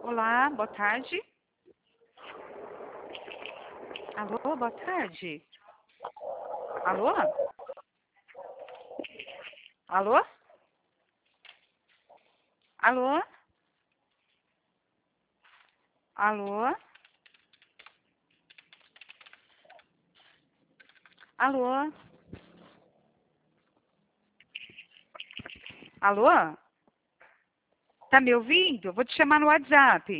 Olá, boa tarde. Alô, boa tarde. Alô? Alô? Alô? Alô? Alô? Alô? Tá me ouvindo? Vou te chamar no WhatsApp.